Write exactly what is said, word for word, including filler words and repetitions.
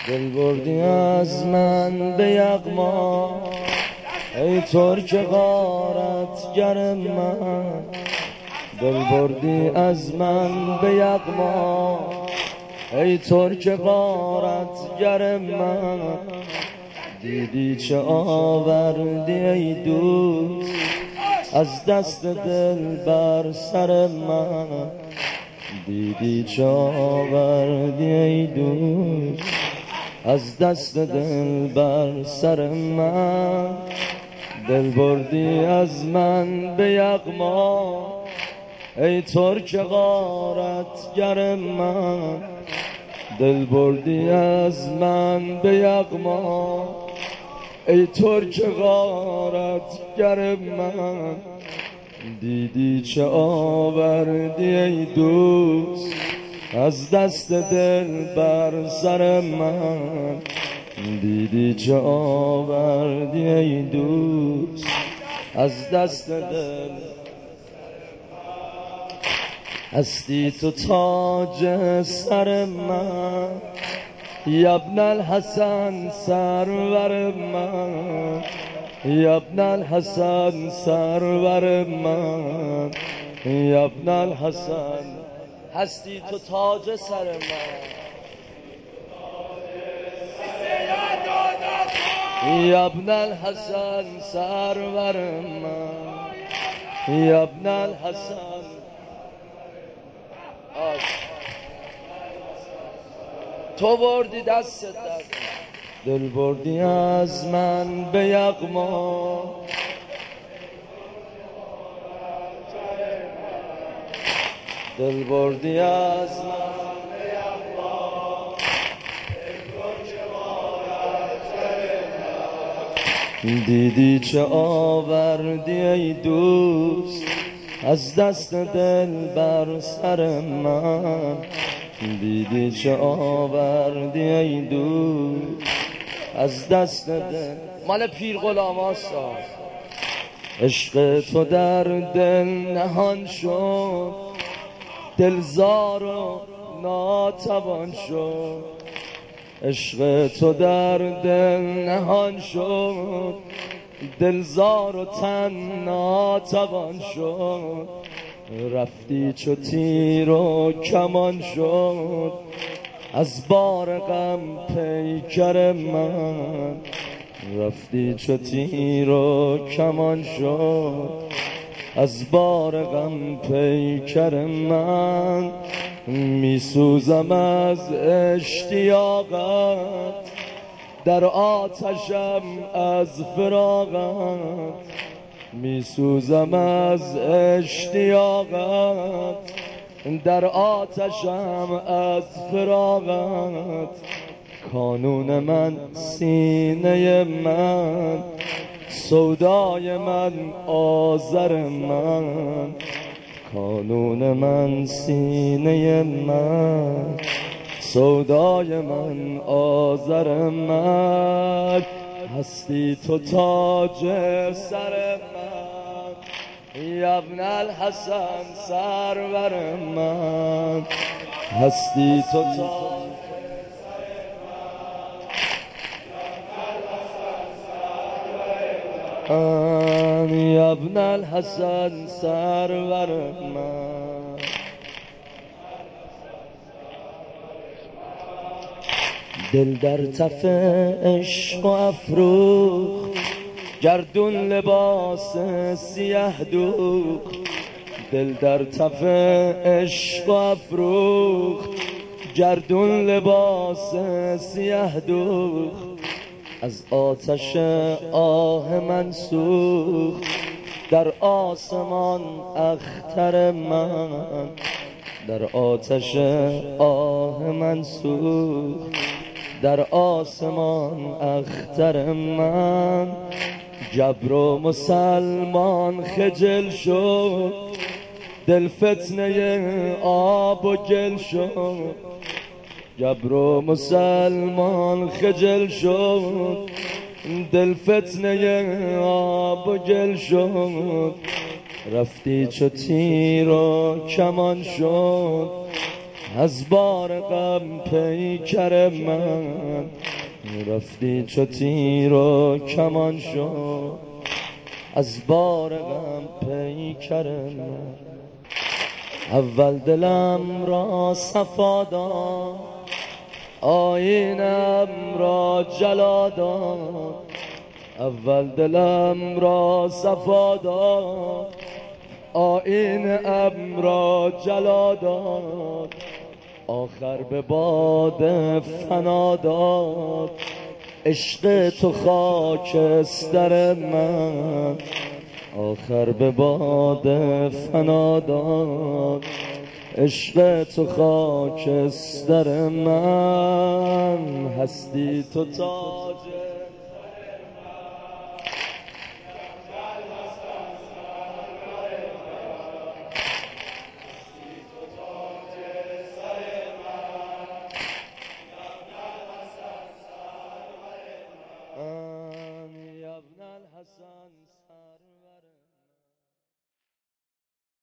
دل بردی از من به یغما، ای ترک غارتگر من. دل بردی از من به یغما، ای ترک غارتگر من. دیدی چه آوردی ای دوست از دست دل بر سر من. دیدی چه آوردی ای دوست از دست دل بر سر من. دل بردی از من به یغما، ای ترک غارتگر من. دل بردی از من به یغما، ای ترک غارتگر من. دیدی چه آوردی ای دوست از دست دل بر سر من. دیدی چه آوردی ای دوست از دست دل. هستی تو تاج سر من، یابن الحسن سرور من. یابن الحسن سرور من، یابن الحسن. هستی تو تاج سر من، یابن الحسن سرور من، یابن الحسن. تو بردی دست در دل بردی از من به یغما، دل بردی از من به یغما، دیدی چه آوردی ای دوست از دست دل بر سر من. دیدی چه آوردی ای دوست از دست دل. مال پیر غلام هاستا. عشق تو در دل نهان شد، دلزار و ناتوان شد. عشق تو در دل نهان شد، دلزار و تن ناتوان شد. رفتی چو تیر و کمان شد از بار غم پیکر من. رفتی چو تیر و کمان شد از بار غم پیکر من. میسوزم از اشتیاقت، در آتشم از فراقت. میسوزم از اشتیاقت، در آتشم از فراقت. کانون من سینه من، سودای من آذر من. کانون من سینه من، سودای من آذر من. هستی تو تاج سر من، یابن الحسن سرور من. هستی تو تاج سر من، یابن الحسن سرور من. دل در تف عشق و افروخت، گردون لباس سیه دوخت. دل در تف عشق و افروخت، گردون لباس سیه دوخت. از آتش آه من سوخت، در آسمان اختر من. در آتش آه من سوخت، در آسمان اختر من. جبر و مسلمان خجل شد، دل فتنه آب و گل شد. جبر و مسلمان خجل شد، دل فتنه آب و گل شد. رفتی چو تیر و کمان شد از بار غم پیکر من رفتی چو تیر و کمان شد. از بار غم پیکر من اول دلم را صفا داد، آیینم را جلا داد. اول دلم را صفا داد، آیینم را جلا داد. آخر به باد فنا داد، عشق تو خاکستر من. آخر به باد فنا داد، عشق تو خاکستر من. هستی تو تاج